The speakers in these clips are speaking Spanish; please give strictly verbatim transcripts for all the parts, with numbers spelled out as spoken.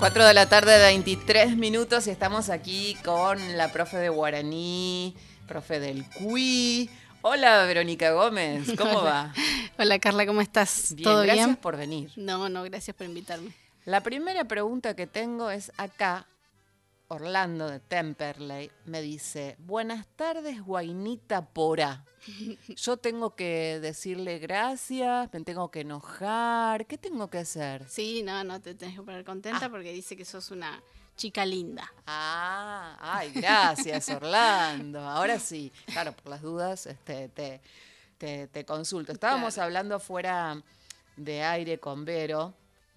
cuatro de la tarde, veintitrés minutos, y estamos aquí con la profe de guaraní, profe del cuy. Hola, Verónica Gómez, ¿cómo Hola. va? Hola, Carla, ¿cómo estás? Bien, ¿Todo gracias bien? por venir. No, no, gracias por invitarme. La primera pregunta que tengo es acá. Orlando de Temperley me dice: buenas tardes, Guainita Porá. Yo tengo que decirle gracias, me tengo que enojar, ¿qué tengo que hacer? Sí, no, no te tenés que poner contenta Ah. porque dice que sos una chica linda. Ah, ay, gracias, Orlando. Ahora sí, claro, por las dudas este, te, te, te consulto. Estábamos Claro. hablando fuera de aire con Vero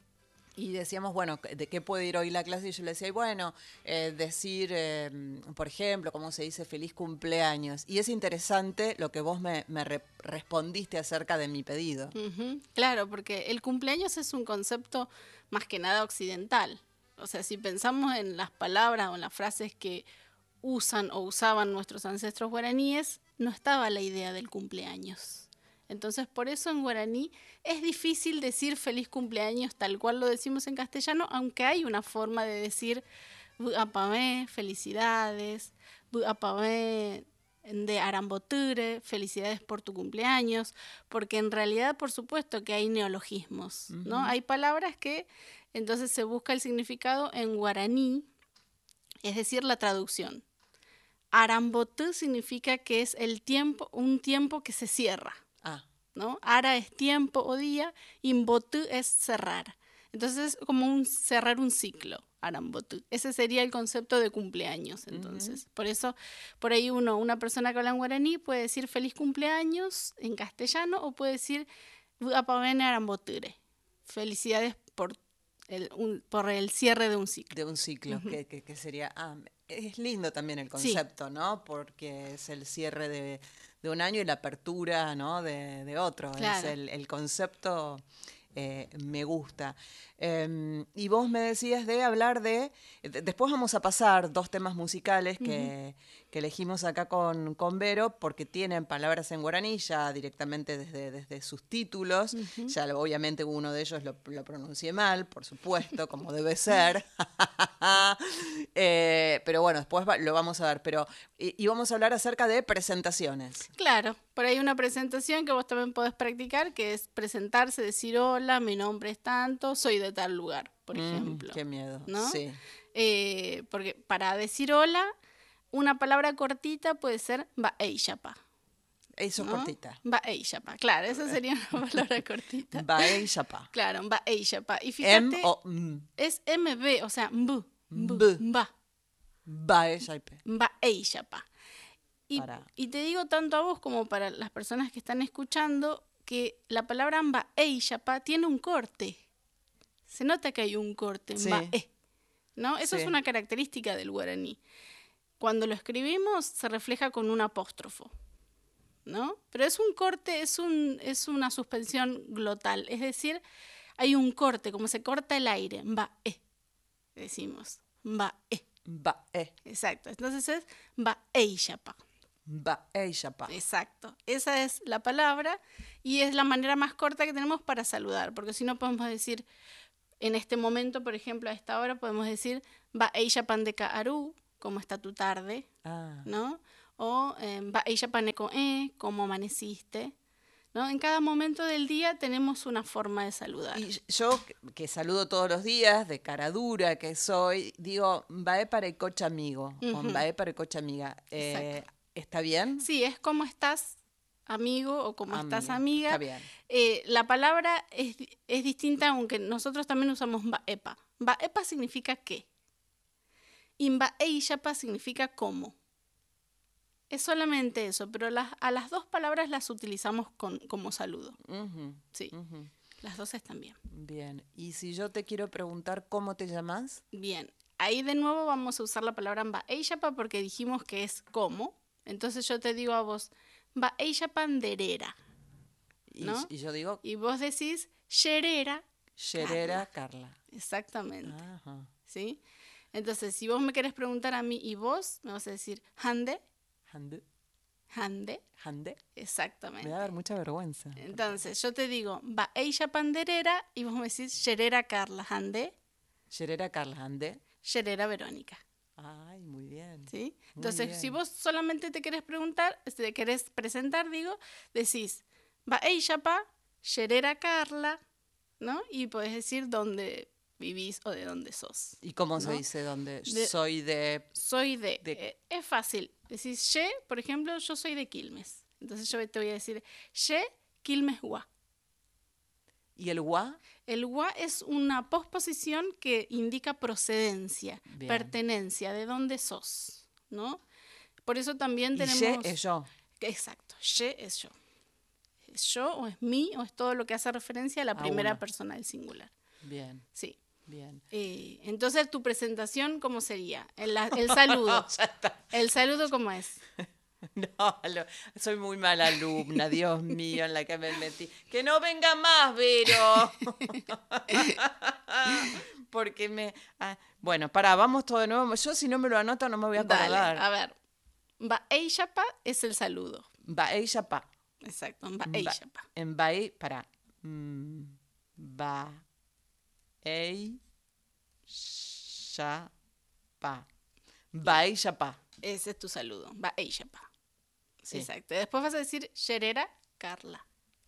y decíamos, bueno, ¿de qué puede ir hoy la clase? Y yo le decía, y bueno, eh, decir, eh, por ejemplo, cómo se dice feliz cumpleaños. Y es interesante lo que vos me, me re- respondiste acerca de mi pedido. Ujú. Claro, porque el cumpleaños es un concepto más que nada occidental. O sea, si pensamos en las palabras o en las frases que usan o usaban nuestros ancestros guaraníes, no estaba la idea del cumpleaños. Entonces, por eso en guaraní es difícil decir feliz cumpleaños tal cual lo decimos en castellano, aunque hay una forma de decir buapamé, felicidades, buapamé de aramboture, felicidades por tu cumpleaños, porque en realidad, por supuesto, que hay neologismos, ¿no? Ujú. Hay palabras que entonces se busca el significado en guaraní, es decir, la traducción. Arambotú significa que es el tiempo, un tiempo que se cierra, Ah, ¿no? Ara es tiempo o día, imbotú es cerrar. Entonces es como un cerrar un ciclo, arambotú. Ese sería el concepto de cumpleaños, entonces. ujú. Por eso, por ahí uno, una persona que habla en guaraní puede decir feliz cumpleaños en castellano o puede decir apavene aramboture. Felicidades por el, un, por el cierre de un ciclo. De un ciclo, Ujú. que, que, que sería... Ah, es lindo también el Sí, concepto, ¿no? Porque es el cierre de, de un año y la apertura, ¿no? de, de otro. Es claro. el, el concepto, eh, me gusta. Eh, y vos me decías de hablar de... de- Después vamos a pasar dos temas musicales Ujú. que, que elegimos acá con, con Vero, porque tienen palabras en guaraní ya directamente desde, desde sus títulos. Ujú. Ya lo- obviamente uno de ellos lo, lo pronuncié mal, por supuesto, como debe ser. Eh, pero bueno, después va- lo vamos a ver. Pero, y, y vamos a hablar acerca de presentaciones. Claro, por ahí una presentación que vos también podés practicar, que es presentarse, decir hola, mi nombre es tanto, soy de tal lugar, por Mm, ejemplo, qué miedo, ¿no? sí. Eh, porque para decir hola, una palabra cortita puede ser baeishapa, Eso es ¿no? cortita. Baeishapa, claro, esa sería una palabra cortita. Bae y chapa. Claro, baeishapa. Y M fíjate, o M. es M B, o sea, mbu, mbu, B. mba, Bae chaipe. baeishapa. Y, Para. y te digo tanto a vos como para las personas que están escuchando que la palabra mbaeishapa tiene un corte. Se nota que hay un corte, Sí, mbae, ¿no? Eso es sí. una característica del guaraní. Cuando lo escribimos se refleja con un apóstrofo, ¿no? Pero es un corte, es, un, es una suspensión glotal, es decir, hay un corte, como se corta el aire, mbae, decimos, mbae, Bae. exacto. Entonces es mbaeishapa. Bae chapa. Exacto, esa es la palabra y es la manera más corta que tenemos para saludar, porque si no podemos decir, en este momento, por ejemplo, a esta hora podemos decir, va eisha pandeka aru, ¿cómo está tu tarde? Ah. ¿No? O eh, va eisha paneko e, ¿cómo amaneciste? ¿No? En cada momento del día tenemos una forma de saludar. Y yo, que saludo todos los días, de cara dura que soy, digo, vae para el coche amigo, o Ujú, vae para el coche amiga. exacto. Eh, ¿Está bien? Sí, es cómo estás, amigo, o cómo estás, Amiga. Está amiga. bien. Eh, la palabra es, es distinta, aunque nosotros también usamos baepa. Baepa significa qué. Y mbaeishapa significa cómo. Es solamente eso, pero las, a las dos palabras las utilizamos con, como saludo. Ujú, Sí, ujú. las dos están bien. Bien. Y si yo te quiero preguntar cómo te llamas, Bien, ahí de nuevo vamos a usar la palabra mbaeishapa porque dijimos que es cómo. Entonces yo te digo a vos, mbaeishapa nderera, y, ¿no? y yo digo, Y vos decís, sherera Sherera Carla. Carla. Exactamente, Ajá. ¿sí? Entonces, si vos me querés preguntar a mí y vos, me vas a decir, hande, Hande. hande, Hande. Me exactamente. va a dar mucha vergüenza. Entonces, yo te digo, va eisha panderera, y vos me decís, sherera Carla, hande, Yerera Carla, ¿ande? Yerera Verónica. Ay, muy bien. ¿Sí? Muy Entonces, bien. si vos solamente te querés preguntar, te querés presentar, digo, decís, va Eishapa, Yerera Carla, ¿no? Y podés decir dónde vivís o de dónde sos. ¿Y cómo ¿no? se dice dónde? De- Soy de... Soy de, de- eh, es fácil. Decís, ye, por ejemplo, yo soy de Quilmes. Entonces yo te voy a decir, ye, Quilmes Gua. ¿Y el gua? El gua es una posposición que indica procedencia, Bien. pertenencia, de dónde sos, ¿no? Por eso también Y tenemos... ye es yo. Exacto, ye es yo. Es yo o es mí o es todo lo que hace referencia a la A primera uno. persona del singular. Bien, Sí. bien. Eh, entonces, tu presentación, ¿cómo sería? El, el saludo. Ya está. ¿El saludo cómo es? No, lo- soy muy mala alumna, Dios mío, en la que me metí. Que no venga más, Vero. Porque me... ah, bueno, pará, vamos todo de nuevo. Yo si no me lo anoto no me voy a Dale, acordar. a ver. Va Eishapa es el saludo. Va, ella, pa. Exacto, va Ba- Eishapa. En Bahí, para. Mm, Ba. Ey. Ya. Pa. Bahí, ya, pa. Ese es tu saludo, va Eishapa. Sí. Exacto. Después vas a decir Yerera Carla.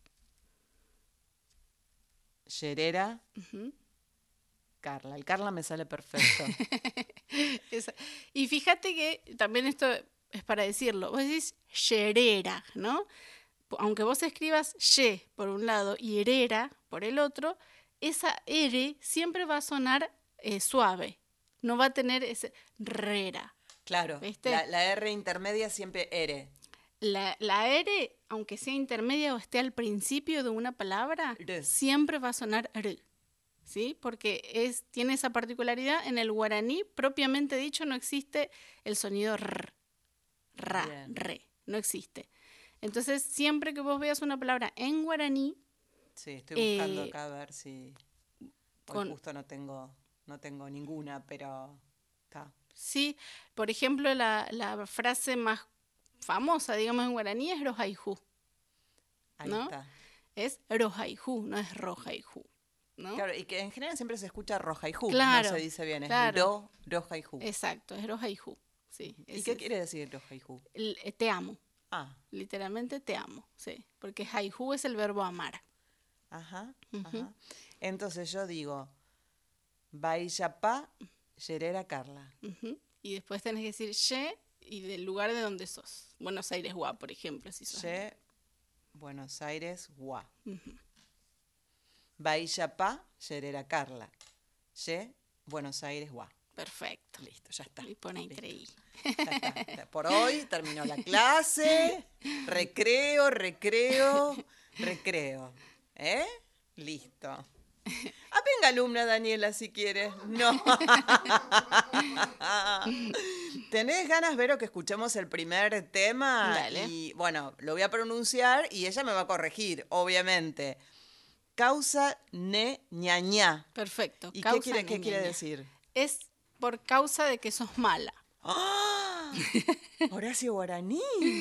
Yerera. Ujú. Carla. El Carla me sale perfecto. Esa- Y fíjate que también esto es para decirlo. Vos decís Yerera, ¿no? Po- Aunque vos escribas ye por un lado y herera por el otro, esa R siempre va a sonar eh, suave. No va a tener ese rera. Claro. ¿Viste? La, la R intermedia siempre R. La, la R, aunque sea intermedia o esté al principio de una palabra, R. siempre va a sonar R. ¿Sí? Porque es, tiene esa particularidad. En el guaraní, propiamente dicho, no existe el sonido R. Ra, Bien. re. No existe. Entonces, siempre que vos veas una palabra en guaraní, Sí, estoy buscando Eh, acá a ver si. Hoy con- justo no tengo, no tengo ninguna, pero está. sí, por ejemplo, la, la frase más famosa, digamos, en guaraní es rojaijú. Ahí ¿No? está. Es rojaijú, no es rojaijú. ¿No? Claro, y que en general siempre se escucha roja y ju, Claro, no se dice bien, es claro. ro, roja y ju. Exacto, es rojaijú. Sí, ¿Y ese qué es. quiere decir roja y ju? El- eh, te amo, Ah, literalmente te amo, sí, porque haijú es el verbo amar. ajá, Ujú. ajá. Entonces yo digo, Baiyapá, Yerera Carla. Ujú. Y después tenés que decir ye y del lugar de donde sos. Buenos Aires, Gua, por ejemplo, si sos. Ye, Buenos Aires, Gua. Ujú. Baiyapá, Yerera Carla. Ye, Buenos Aires, Gua. Perfecto. Listo, ya está. Y pone Listo. increíble. Ya está. Por hoy terminó la clase. Recreo, recreo, recreo. ¿Eh? Listo. Ah, venga, alumna Daniela, si quieres. No. ¿Tenés ganas, Vero, que escuchemos el primer tema? Dale. Y bueno, lo voy a pronunciar y ella me va a corregir, obviamente. Causa ne ñañá. Perfecto. ¿Y qué Causa quiere, qué quiere ñañaña. decir? Es por causa de que sos mala. ¡Ah! Horacio Guaraní.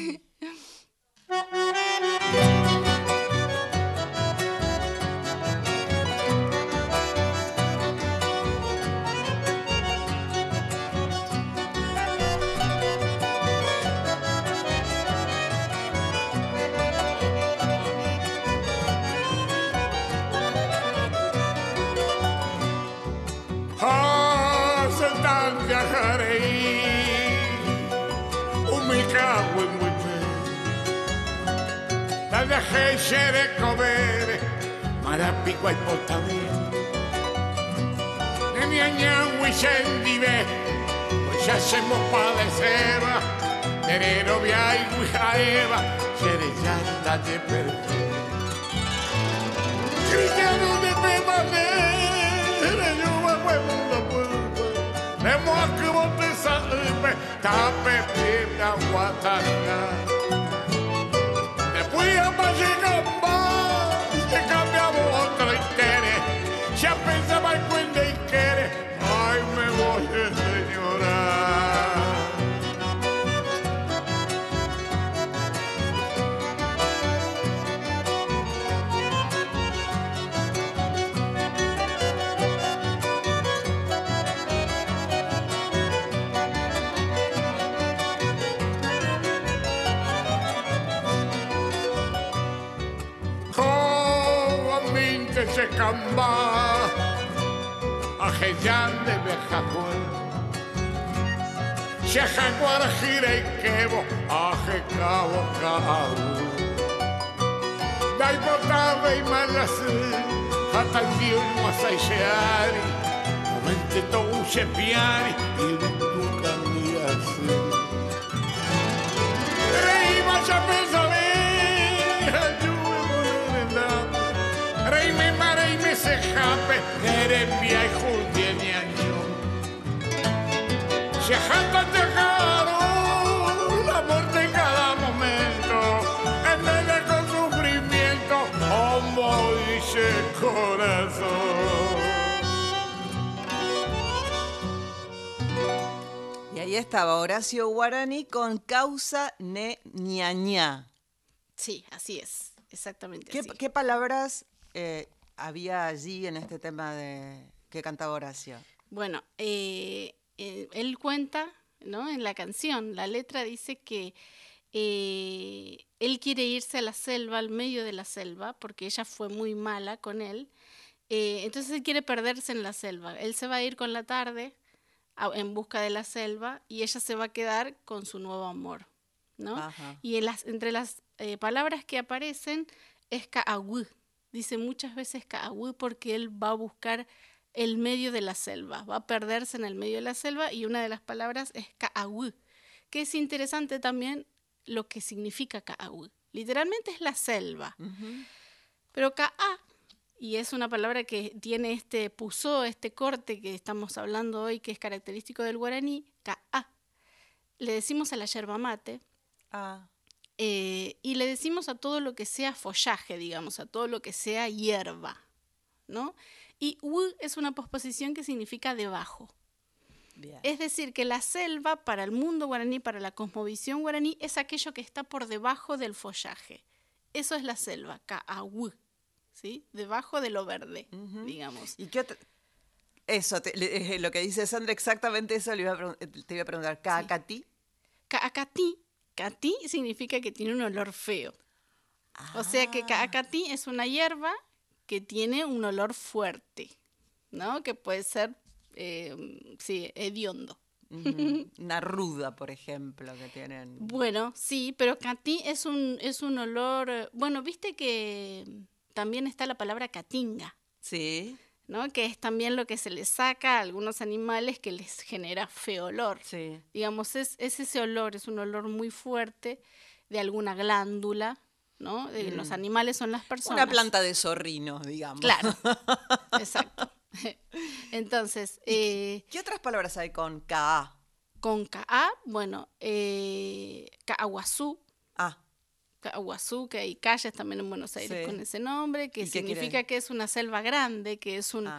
Hace tan viajaré, un mi cago en mujer. La viajé shere comer, marapico y potame. Ne mi añagui sendive, pues ya se mo padeceba. Nerero viai guijaeva, shere yanda de perfecto. Cristiano de permanere, yo me acuerdo por me moque bote salve, tape pibra guatanga. Después a Pachecamba, se cambiamos otro interés. Ya pensaba en cuenta y quiere, ay me voy señora. se camba, ajeyan de bejacuel. Se jaguar gira y quebo, aje cabo cabo. Dai botava y malasi, hasta el tío y masayari. Momente todo se piari y tu cambiase. Rey vaya pensame, ayúdame en la. Rey me mare y me se jape, eres via y judieni año. Se jata te jaro, la muerte en cada momento, en vez de con sufrimiento, como dice el corazón. Y ahí estaba Horacio Guaraní con Causa ne ñañá. Sí, así es, exactamente ¿Qué, así. ¿Qué palabras eh, había allí en este tema de que cantaba Horacio? Bueno, eh, eh, él cuenta, ¿no? En la canción, la letra dice que eh, él quiere irse a la selva, al medio de la selva, porque ella fue muy mala con él. Eh, entonces él quiere perderse en la selva. Él se va a ir con la tarde a, en busca de la selva y ella se va a quedar con su nuevo amor, ¿no? Ajá. Y en las, entre las eh, palabras que aparecen es ka'awü. Dice muchas veces ka'awü porque él va a buscar el medio de la selva, va a perderse en el medio de la selva y una de las palabras es ka'awü, que es interesante también lo que significa ka'awü. Literalmente es la selva, Uh-huh. pero ka'a, y es una palabra que tiene este pusó, este corte que estamos hablando hoy, que es característico del guaraní, ka'a. Le decimos a la yerba mate, Ah, eh, y le decimos a todo lo que sea follaje, digamos, a todo lo que sea hierba, ¿no? Y u es una posposición que significa debajo. bien. Es decir, que la selva para el mundo guaraní, para la cosmovisión guaraní, es aquello que está por debajo del follaje. Eso es la selva, ka'awü, ¿sí? Debajo de lo verde, Uh-huh. digamos. ¿Y qué otra? Eso, te, le, lo que dice Sandra, exactamente eso le iba a pregun- te iba a preguntar. ¿Cacatí? Ka'akatí, katí significa que tiene un olor feo. O sea que ka'akatí es una hierba que tiene un olor fuerte, ¿no? Que puede ser, eh, sí, hediondo. Uh-huh. Una ruda, por ejemplo, que tienen. Bueno, sí, pero catí es un, es un olor... eh, Bueno, viste que también está la palabra catinga, Sí, ¿no? Que es también lo que se le saca a algunos animales que les genera feo olor. sí. Digamos, es, es ese olor, es un olor muy fuerte de alguna glándula, ¿no? De, Mm. Los animales son las personas. Una planta de zorrino, digamos. Claro, exacto. Entonces, eh, ¿Qué otras palabras hay con Ka? con Ka'a, bueno, eh, Ka'aguazú, Ah, Ka'aguazú, que hay calles también en Buenos Aires Sí. con ese nombre, que ¿Y qué significa quiere? que es una selva grande, que es un, ah,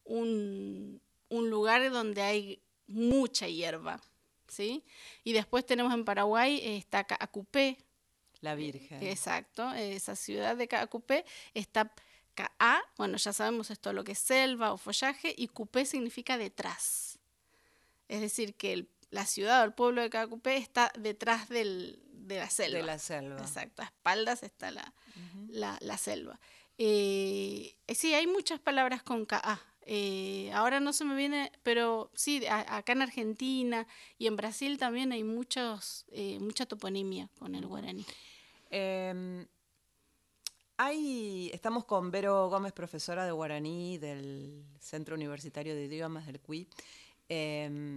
un, un lugar donde hay mucha hierba, ¿sí? Y después tenemos en Paraguay, eh, está Caacupé, la Virgen. exacto, esa ciudad de Caacupé, está Ka'a, bueno, ya sabemos esto, lo que es selva o follaje, y Cupé significa detrás. Es decir, que el, la ciudad o el pueblo de Caacupé está detrás del, de la selva. De la selva. Exacto, a espaldas está la, Ujú. la, la selva. Eh, sí, hay muchas palabras con Ka'a. Eh, ahora no se me viene, pero sí, a, acá en Argentina y en Brasil también hay muchos, eh, mucha toponimia con el guaraní. Eh, hay, estamos con Vero Gómez, profesora de guaraní del Centro Universitario de Idiomas del C U I. Eh,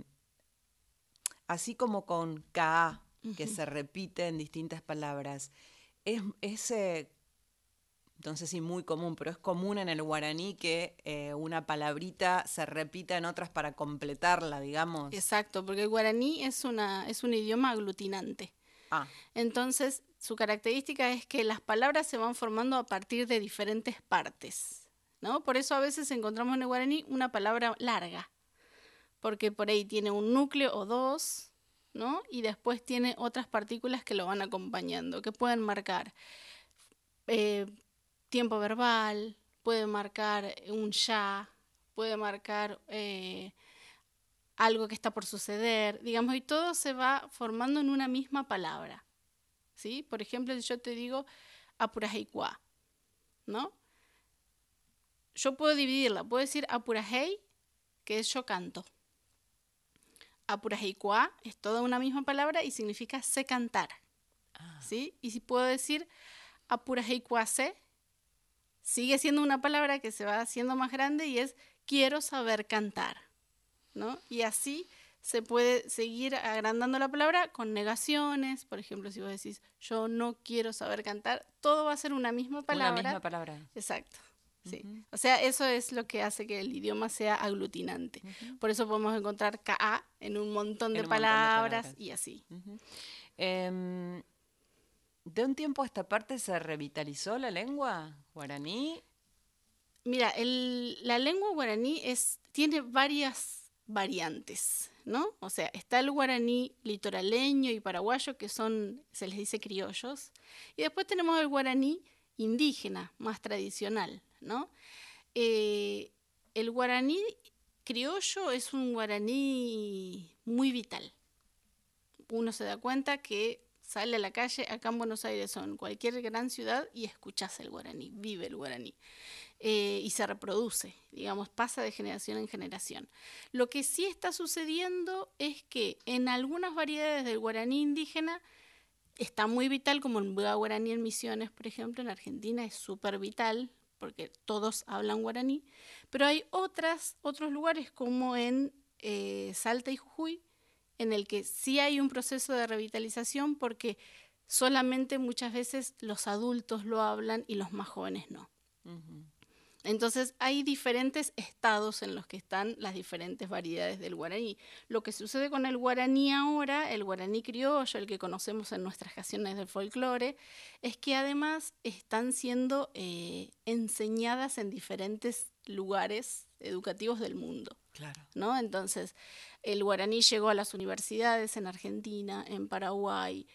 así como con Ka, que Ujú. se repite en distintas palabras, es, es eh, no sé si muy común, pero es común en el guaraní que eh, una palabrita se repita en otras para completarla, digamos. Exacto, porque el guaraní es, una, es un idioma aglutinante. Ah, Entonces, su característica es que las palabras se van formando a partir de diferentes partes, ¿no? Por eso a veces encontramos en el guaraní una palabra larga, porque por ahí tiene un núcleo o dos, ¿no? Y después tiene otras partículas que lo van acompañando, que pueden marcar eh, tiempo verbal, puede marcar un ya, puede marcar eh, algo que está por suceder, digamos, y todo se va formando en una misma palabra, ¿sí? Por ejemplo, si yo te digo apurajicuá, ¿no? yo puedo dividirla, puedo decir apurajei, que es yo canto. Apurajeicua es toda una misma palabra y significa sé cantar. Ah. ¿Sí? Y si puedo decir apurajeicuase, sigue siendo una palabra que se va haciendo más grande y es quiero saber cantar, ¿no? Y así se puede seguir agrandando la palabra con negaciones. Por ejemplo, si vos decís yo no quiero saber cantar, todo va a ser una misma palabra. Una misma palabra. Exacto. Sí. Uh-huh. O sea, eso es lo que hace que el idioma sea aglutinante. Uh-huh. Por eso podemos encontrar ka en un montón de, un palabras, montón de palabras y así. Uh-huh. Eh, ¿De un tiempo a esta parte se revitalizó la lengua guaraní? Mira, el, la lengua guaraní es, tiene varias variantes, ¿no? O sea, está el guaraní litoraleño y paraguayo, que son, se les dice criollos, y después tenemos el guaraní indígena, más tradicional, ¿no? Eh, el guaraní criollo es un guaraní muy vital. Uno se da cuenta que sale a la calle, acá en Buenos Aires o en cualquier gran ciudad, y escuchás el guaraní, vive el guaraní. Eh, y se reproduce, digamos, pasa de generación en generación. Lo que sí está sucediendo es que en algunas variedades del guaraní indígena está muy vital, como el guaraní en Misiones, por ejemplo, en Argentina es súper vital, porque todos hablan guaraní, pero hay otras, otros lugares como en eh, Salta y Jujuy, en el que sí hay un proceso de revitalización porque solamente muchas veces los adultos lo hablan y los más jóvenes no. Uh-huh. Entonces hay diferentes estados en los que están las diferentes variedades del guaraní. Lo que sucede con el guaraní ahora, el guaraní criollo, el que conocemos en nuestras canciones del folclore, es que además están siendo eh, enseñadas en diferentes lugares educativos del mundo. Claro. ¿No? Entonces, el guaraní llegó a las universidades en Argentina, en Paraguay,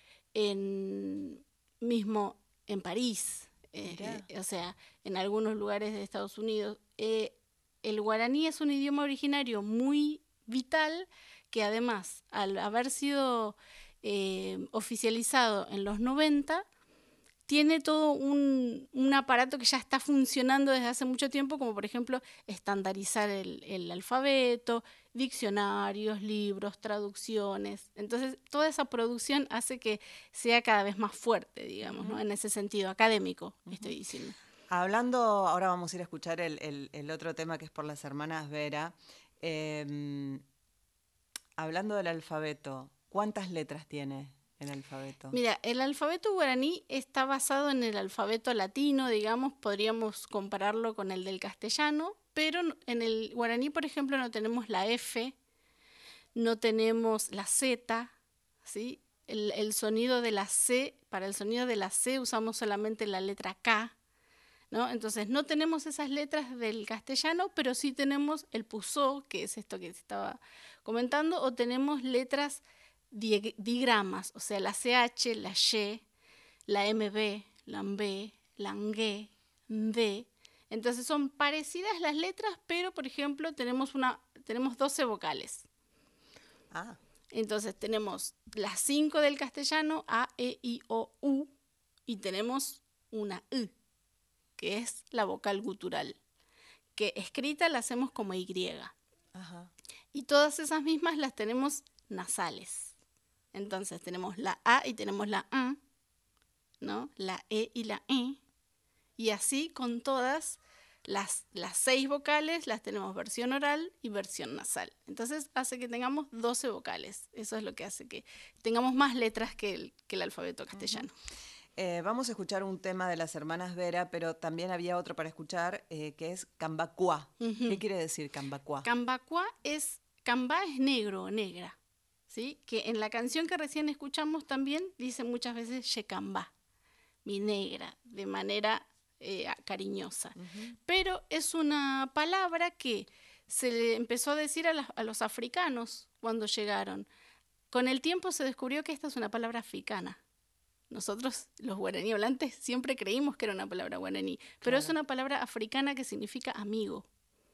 en mismo en París. Eh, eh, o sea, en algunos lugares de Estados Unidos. Eh, el guaraní es un idioma originario muy vital que además, al haber sido eh, oficializado en los noventa, tiene todo un, un aparato que ya está funcionando desde hace mucho tiempo, como por ejemplo estandarizar el, el alfabeto, diccionarios, libros, traducciones. Entonces, toda esa producción hace que sea cada vez más fuerte, digamos, uh-huh. ¿no? En ese sentido, académico, uh-huh. estoy diciendo. Hablando, ahora vamos a ir a escuchar el, el, el otro tema que es por las hermanas Vera. Eh, hablando del alfabeto, ¿cuántas letras tiene el alfabeto? Mira, el alfabeto guaraní está basado en el alfabeto latino, digamos, podríamos compararlo con el del castellano, pero en el guaraní, por ejemplo, no tenemos la F, no tenemos la Z, ¿sí? El, el sonido de la C, para el sonido de la C usamos solamente la letra K, ¿no? Entonces no tenemos esas letras del castellano, pero sí tenemos el pusó, que es esto que se estaba comentando, o tenemos letras digramas, o sea, la C H, la Y, la M B, la M B, la N G, N D. Entonces son parecidas las letras, pero por ejemplo tenemos una tenemos doce vocales. Ah. Entonces tenemos las cinco del castellano, A, E, I, O, U, y tenemos una U, que es la vocal gutural, que escrita la hacemos como Y. Ajá. Y todas esas mismas las tenemos nasales. Entonces tenemos la A y tenemos la A, ¿no? La E y la E. Y así con todas las, las seis vocales las tenemos versión oral y versión nasal. Entonces hace que tengamos doce vocales. Eso es lo que hace que tengamos más letras que el, que el alfabeto castellano. Uh-huh. Eh, vamos a escuchar un tema de las hermanas Vera, pero también había otro para escuchar eh, que es Cambacuá. Uh-huh. ¿Qué quiere decir Cambacuá? Cambacuá es, Cambá es negro o negra. ¿Sí? Que en la canción que recién escuchamos también dice muchas veces Yecambá, mi negra, de manera eh, cariñosa. Uh-huh. Pero es una palabra que se le empezó a decir a, la, a los africanos cuando llegaron. Con el tiempo se descubrió que esta es una palabra africana. Nosotros, los guaraní hablantes, siempre creímos que era una palabra guaraní, pero claro. Es una palabra africana que significa amigo.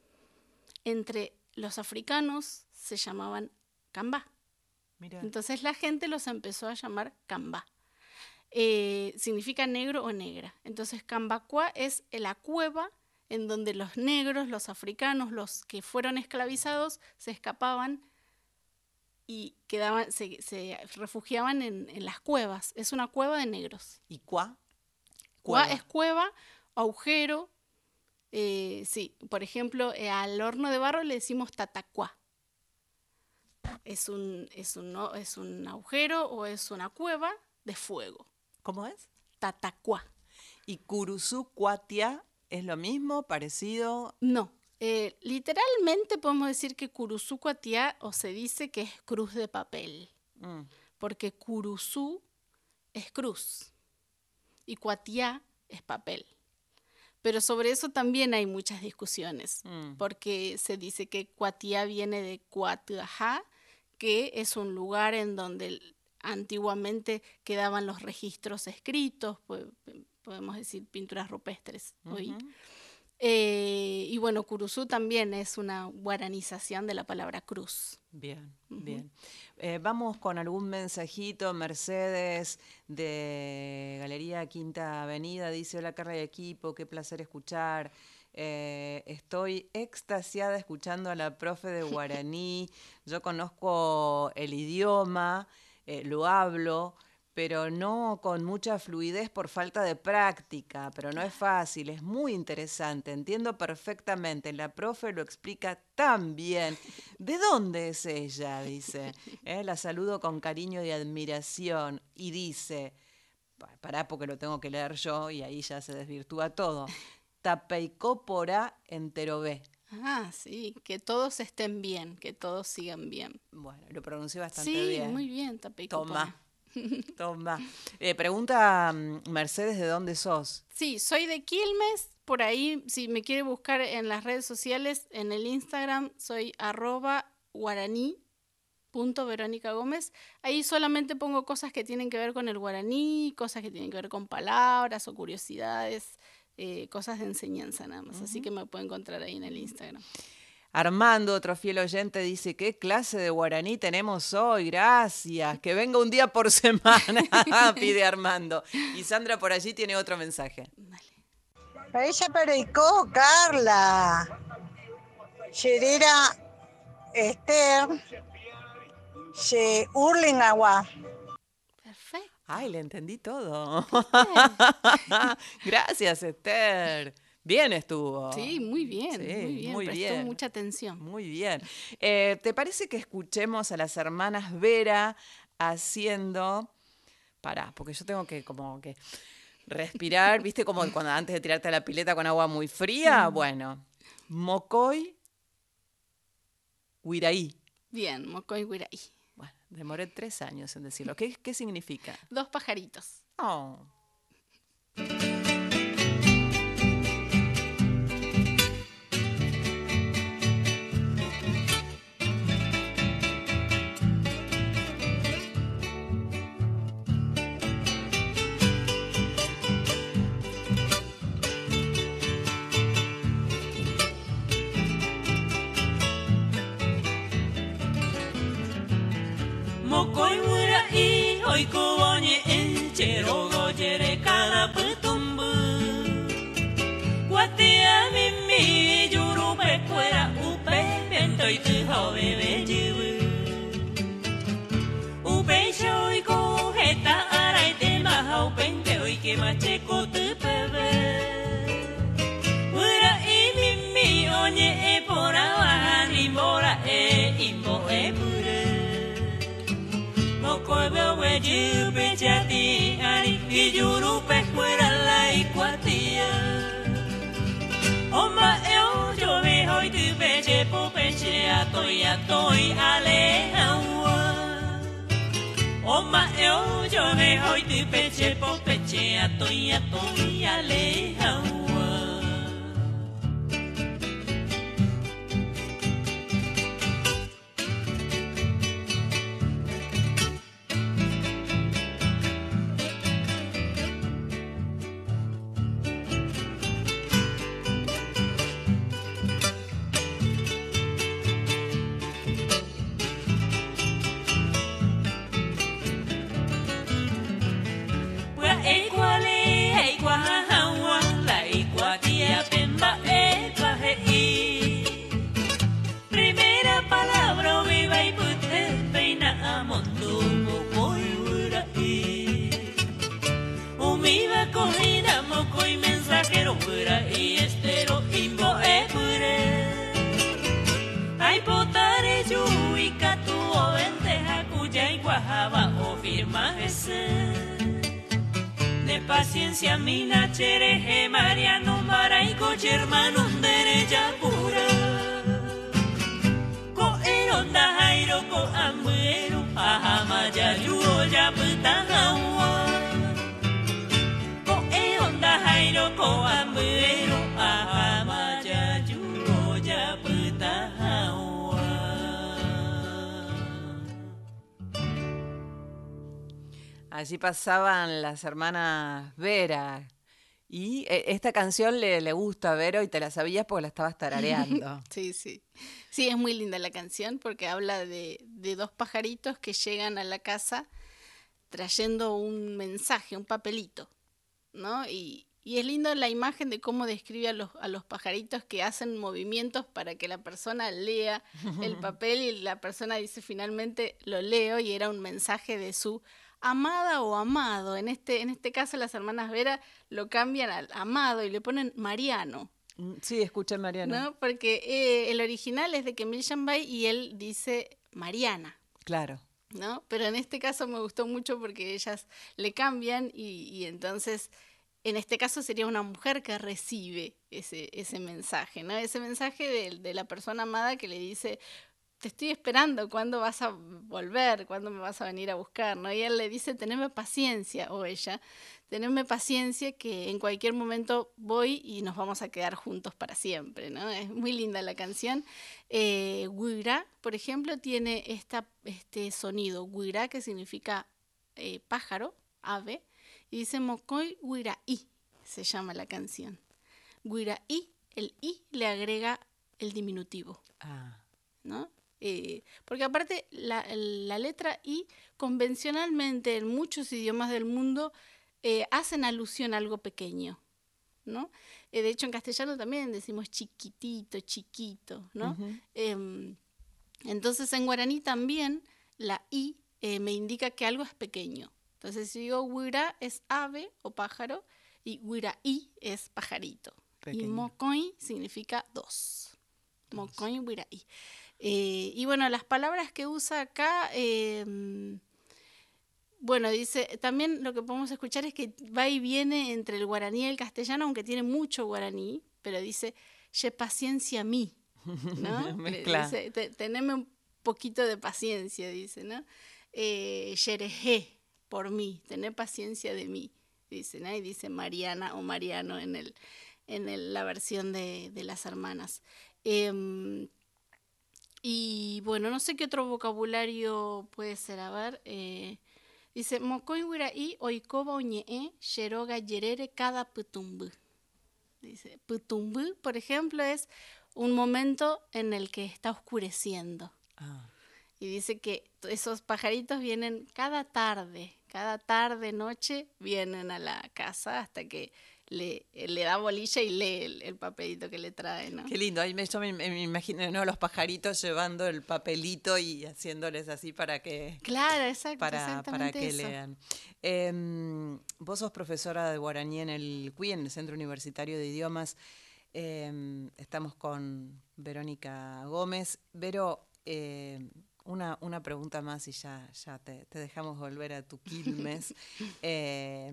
Entre los africanos se llamaban Cambá. Mirá. Entonces la gente los empezó a llamar Cambá. Eh, significa negro o negra. Entonces Cambacuá es la cueva en donde los negros, los africanos, los que fueron esclavizados, se escapaban y quedaban, se, se refugiaban en, en las cuevas. Es una cueva de negros. ¿Y cuá? Cuá es cueva, agujero. Eh, sí, por ejemplo, eh, al horno de barro le decimos tatacuá. Es un, es, un, no, es un agujero o es una cueva de fuego. ¿Cómo es? Tatacuá. ¿Y curuzú cuatia es lo mismo, parecido? No. Eh, literalmente podemos decir que curuzú cuatiá, o se dice que es cruz de papel. Mm. Porque curuzú es cruz y cuatiá es papel. Pero sobre eso también hay muchas discusiones, Mm. porque se dice que cuatiá viene de cuatlajá, que es un lugar en donde antiguamente quedaban los registros escritos, pues, podemos decir pinturas rupestres hoy. Ujú. Eh, y bueno, curuzú también es una guaranización de la palabra cruz. Bien, Ujú. bien. Eh, vamos con algún mensajito. Mercedes de Galería Quinta Avenida dice: hola Carla y equipo, qué placer escuchar. Eh, estoy extasiada escuchando a la profe de guaraní. Yo conozco el idioma, eh, lo hablo, pero no con mucha fluidez por falta de práctica, pero no es fácil, es muy interesante, entiendo perfectamente, la profe lo explica tan bien. ¿De dónde es ella? Dice, ¿eh? La saludo con cariño y admiración, y dice, pa- pará porque lo tengo que leer yo, y ahí ya se desvirtúa todo, Tapeicópora enterobé. Ah, sí, que todos estén bien, que todos sigan bien. Bueno, lo pronuncié bastante Sí, bien. muy bien, Tapeicópora. Toma, toma. Eh, pregunta mm, Mercedes, ¿de dónde sos? Sí, soy de Quilmes, por ahí, si me quiere buscar en las redes sociales, en el Instagram, soy arroba guaraní punto Verónica Gómez. Ahí solamente pongo cosas que tienen que ver con el guaraní, cosas que tienen que ver con palabras o curiosidades, eh, cosas de enseñanza nada más. Así que me puede encontrar ahí en el Instagram. Armando, otro fiel oyente, dice, ¿qué clase de guaraní tenemos hoy? Gracias, que venga un día por semana, pide Armando. Y Sandra por allí tiene otro mensaje. Paella Pereicó, Carla. Yerera Esther. Ye Urling Agua. Perfecto. Ay, le entendí todo. Bien. Gracias, Esther. Bien estuvo. Sí, muy bien, Sí, muy bien. muy Prestó bien. mucha atención. Muy bien. Eh, ¿te parece que escuchemos a las hermanas Vera haciendo... Pará, porque yo tengo que como que respirar, ¿viste? Como cuando antes de tirarte a la pileta con agua muy fría. Bueno, Mocoy Huiraí. Bien, Mocoy Guiraí. Bueno, demoré tres años en decirlo. ¿Qué, qué significa? Dos pajaritos. Oh. Mokoy murai hoy kubonye enchero gojere kana putumbu Guatia mimi yuru bekwera upe bento y tu hove bejibu Upe shoy ko heta arai te mahau pente hoy que macheco tu pebe Murai mimi onye e pora wani mora e imbo e pure Mokoy bewe jibe jati ari Ijuru pesquera la iguatia Oma eu jove hoi tu peche po peche atoi atoi ale hawa Oma eu jove hoi tu peche po peche atoi atoi ale hawa Wa e kwale e kwa hawa la De paciencia mina chereje Mariano Maraico hermano derecha pura. Ko eronda jairo ko ambuero ahama ya yuo ya puta hawa. Ko eronda jairo ko ambuero ahama ya yuo ya puta hawa. Allí pasaban las hermanas Vera. Y eh, esta canción le, le gusta a Vero y te la sabías porque la estabas tarareando. Sí, sí. Sí, es muy linda la canción porque habla de, de dos pajaritos que llegan a la casa trayendo un mensaje, un papelito, ¿no? Y, y es lindo la imagen de cómo describe a los, a los pajaritos que hacen movimientos para que la persona lea el papel y la persona dice finalmente lo leo y era un mensaje de su amada o amado. En este, en este caso las hermanas Vera lo cambian al amado y le ponen Mariano. Sí, escuché Mariano. ¿No? Porque eh, el original es de Camille Jambay y él dice Mariana. Claro. ¿No? Pero en este caso me gustó mucho porque ellas le cambian y, y entonces en este caso sería una mujer que recibe ese, ese mensaje, ¿no? Ese mensaje de, de la persona amada que le dice te estoy esperando, ¿cuándo vas a volver? ¿Cuándo me vas a venir a buscar? ¿No? Y él le dice, teneme paciencia, o ella, teneme paciencia que en cualquier momento voy y nos vamos a quedar juntos para siempre, ¿no? Es muy linda la canción. Eh, Guirá, por ejemplo, tiene esta, este sonido, Guirá, que significa eh, pájaro, ave, y dice Mocoy Guiraí, se llama la canción. Guiraí, el I le agrega el diminutivo, Ah. ¿no? Eh, porque aparte la, la letra I convencionalmente en muchos idiomas del mundo eh, hacen alusión a algo pequeño, ¿no? Eh, de hecho en castellano también decimos chiquitito, chiquito, ¿no? Uh-huh. Eh, entonces en guaraní también la I eh, me indica que algo es pequeño. Entonces si digo huira es ave o pájaro y huiraí es pajarito. Pequeño. Y mocoy significa dos. dos. Mocoy, huiraí. Eh, y bueno, las palabras que usa acá, eh, bueno, dice, también lo que podemos escuchar es que va y viene entre el guaraní y el castellano, aunque tiene mucho guaraní, pero dice, ye paciencia a mí, ¿no? Dice, teneme un poquito de paciencia, dice, ¿no? Eh, yerejé por mí, tené paciencia de mí, dice, ¿no? Y dice Mariana o Mariano en, el, en el, la versión de, de las hermanas. Eh, Y bueno, no sé qué otro vocabulario puede ser. A ver, eh, dice, Mocoy Guiraí, Oikoba Oñe'e, Sheroga Yerere, cada putumbu. Dice, putumbu, por ejemplo, es un momento en el que está oscureciendo. Ah. Y dice que esos pajaritos vienen cada tarde, cada tarde, noche, vienen a la casa hasta que Le, le da bolilla y lee el, el papelito que le trae, ¿no? Qué lindo, ahí me, yo me, me imagino, ¿no? Los pajaritos llevando el papelito y haciéndoles así para que... Claro, exacto, para, exactamente para que eso. lean. Eh, vos sos profesora de guaraní en el C U I, en el Centro Universitario de Idiomas. Eh, estamos con Verónica Gómez. Vero, eh, una, una pregunta más y ya, ya te, te dejamos volver a tu Quilmes. eh,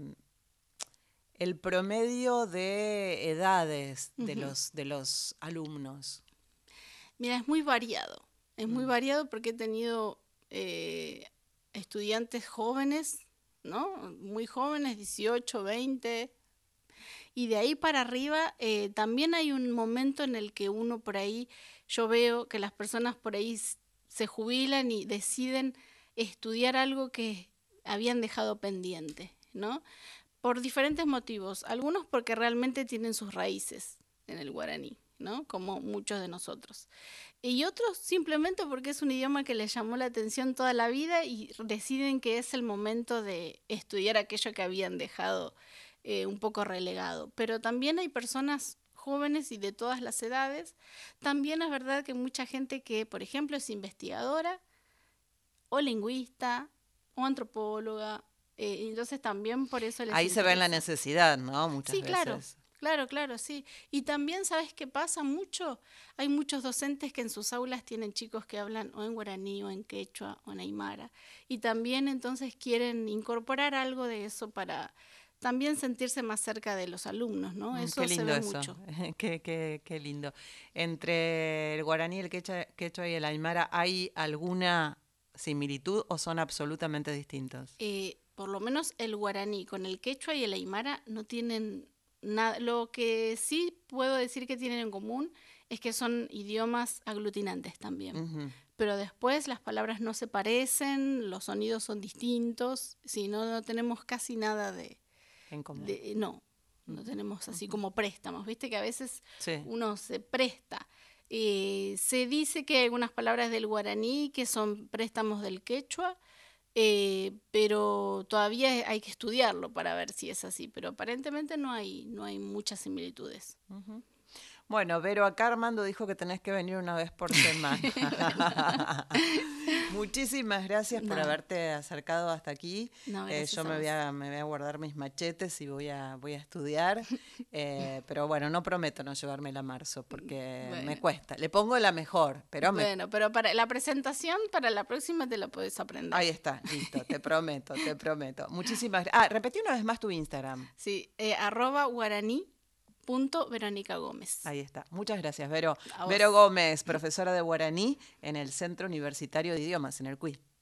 El promedio de edades de, uh-huh. los, de los alumnos. Mira, es muy variado. Es mm. muy variado porque he tenido eh, estudiantes jóvenes, ¿no? Muy jóvenes, dieciocho, veinte. Y de ahí para arriba eh, también hay un momento en el que uno por ahí, yo veo que las personas por ahí se jubilan y deciden estudiar algo que habían dejado pendiente, ¿no? Por diferentes motivos, algunos porque realmente tienen sus raíces en el guaraní, ¿no? Como muchos de nosotros. Y otros simplemente porque es un idioma que les llamó la atención toda la vida y deciden que es el momento de estudiar aquello que habían dejado eh, un poco relegado. Pero también hay personas jóvenes y de todas las edades. También es verdad que mucha gente que, por ejemplo, es investigadora o lingüista o antropóloga. Eh, entonces también por eso les Ahí interesa. se ve en la necesidad, ¿no? Muchas sí, veces. claro, Claro, claro, sí. Y también, ¿sabes qué pasa mucho? Hay muchos docentes que en sus aulas tienen chicos que hablan o en guaraní o en quechua o en aymara. Y también entonces quieren incorporar algo de eso para también sentirse más cerca de los alumnos, ¿no? Mm, Eso qué se lindo ve eso, mucho. qué, qué, qué lindo. Entre el guaraní, el quechua, quechua y el aymara, ¿hay alguna similitud o son absolutamente distintos? Eh, por lo menos el guaraní con el quechua y el aymara no tienen nada. Lo que sí puedo decir que tienen en común es que son idiomas aglutinantes también. Ujú. Pero después las palabras no se parecen, los sonidos son distintos, sí, no, no tenemos casi nada de, En común. de- no, no tenemos así como préstamos, viste que a veces Sí. uno se presta. Eh, se dice que hay algunas palabras del guaraní que son préstamos del quechua, eh, pero todavía hay que estudiarlo para ver si es así, pero aparentemente no hay, no hay muchas similitudes. Ujú. Bueno, Vero, acá Armando dijo que tenés que venir una vez por semana. Muchísimas gracias por No. haberte acercado hasta aquí. No, Eh, gracias yo a me vos. voy, a, me voy a guardar mis machetes y voy a, voy a estudiar. Eh, pero bueno, no prometo no llevármela a marzo porque me Bueno. cuesta. Le pongo la mejor, pero me... Bueno, pero para la presentación, para la próxima te la puedes aprender. Ahí está, listo, te prometo, te prometo. Muchísimas gracias. Ah, repetí una vez más tu Instagram. Sí, eh, arroba guaraní punto Verónica Gómez. Ahí está. Muchas gracias, Vero. A vos. Vero Gómez, profesora de guaraní en el Centro Universitario de Idiomas, en el C U I.